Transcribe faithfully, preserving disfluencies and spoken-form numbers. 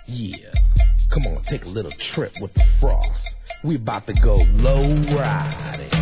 Yeah, come on, take a little trip with the Frost. We about to go low riding.